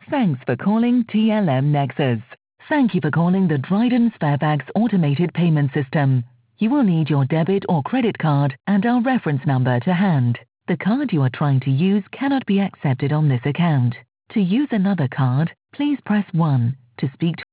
Thanks for calling TLM Nexus. Thank you for calling the Dryden Sparebags automated payment system. You will need your debit or credit card and our reference number to hand. The card you are trying to use cannot be accepted on this account. To use another card, please press 1. To speak to